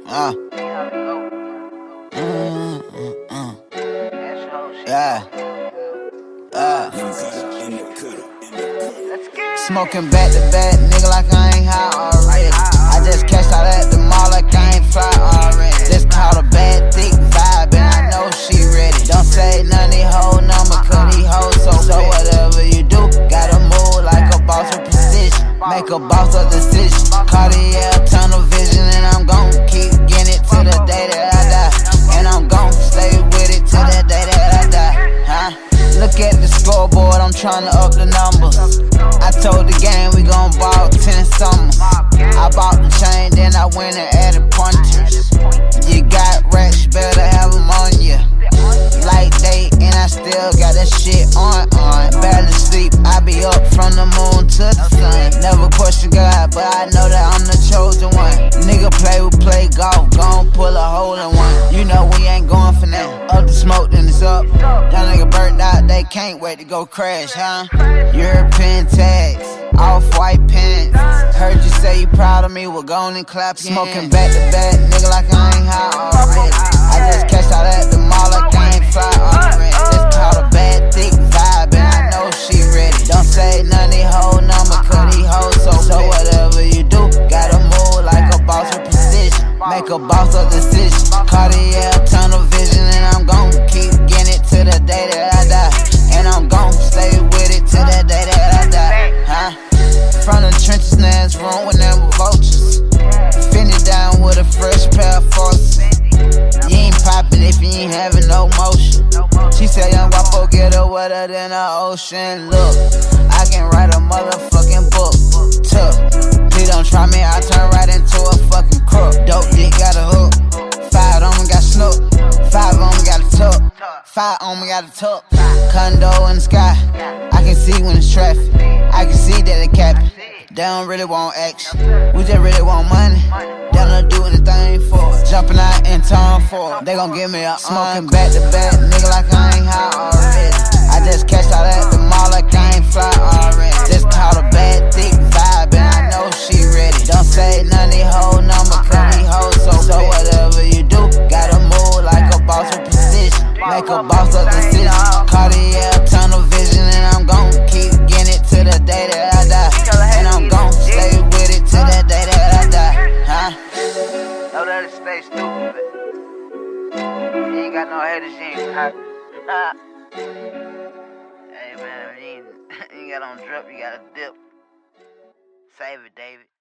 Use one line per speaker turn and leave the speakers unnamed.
Uh. Yeah. Smoking back to back, nigga, like I ain't high already. I just cashed out at the mall like I ain't fly already. Just caught a bad thick vibe and I know she ready. Don't say none of these whole number, cause these hoes so whatever you do, gotta move like a boss with precision. Make a boss of decision. Cartier tunnel vision, and I'm gon' keep getting it till the day that I die. And I'm gon' stay with it till the day that I die. Huh? Look at the scoreboard, I'm tryna up the numbers. I told the game we gon' ball 10 summers. I bought the chain, then I went and added punches. You got racks, better have them on ya. Like day, and I still got that shit on. Barely sleep, I be up from the moon to the sun. Never question God, but I know that I'm the chosen one. Nigga play golf, gon' pull a hole in one. You know we ain't going for that. Up the smoke, then it's up. Y'all nigga burnt out, they can't wait to go crash, huh? European tags, off-white pants. Heard you say you proud of me, well go on and clap your hands. Smoking back to back, nigga, like I ain't high already. I just cashed out at the mall like I ain't fly already. Just caught a bad thick vibe and I know she ready. Don't say none of these whole number, cause these hoes so whatever you do, gotta move like a boss with precision. Make a boss of decision. Cartier tunnel vision, and I'm gon' keep getting it till the day that I die. And I'm gon' stay with it till the day that I die. Huh? From the trenches, now it's wrong with them vultures. Finish down with a fresh pair of forces. You ain't poppin' if you ain't having no motion. She said young guapo get her wetter than the ocean. Look, I can write a motherfucking book. Please don't try me, I turn right into a fucking crook. Dope dick got a hook. 5 on me got snook. 5 on me got a tuck. 5 on me got a tuck. Condo in the sky, I can see when it's traffic. I can see that they capping. They don't really want action, we just really want money. They don't do anything for it. Jumping out in time for it. They gon' give me a smoking back to back, nigga, like I ain't high already. I just cashed out at the mall like I ain't fly already. Just caught a bad thick vibe and I know she ready. Don't say none of these whole number, cause these hoes so whatever you do, gotta move like a boss with precision. Make a boss of decision. Cartier tunnel vision, and I'm gon' keep getting it till the day that I die. And I'm gon' stay with it till the day that I die. Huh?
Know that it stay stupid. You ain't got no haters, you ain't hot. Hey man, you ain't got on drip, you gotta dip. Save it, David.